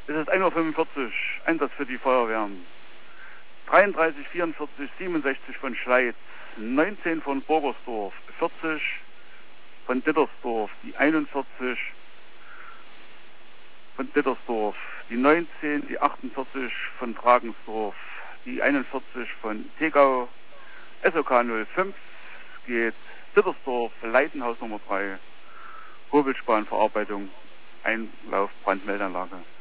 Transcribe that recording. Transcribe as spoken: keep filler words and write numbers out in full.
Es ist ein Uhr fünfundvierzig, Einsatz für die Feuerwehren. dreiunddreißig vierundvierzig siebenundsechzig von Schleiz, neunzehn von Burgersdorf, vierzig von Dittersdorf, die einundvierzig von Dittersdorf, die neunzehn, die achtundvierzig von Dragensdorf, die einundvierzig von Tegau, S O K null fünf, geht Dittersdorf, Leitenhaus Nummer drei, Hobelspanverarbeitung, Einlauf Brandmeldeanlage.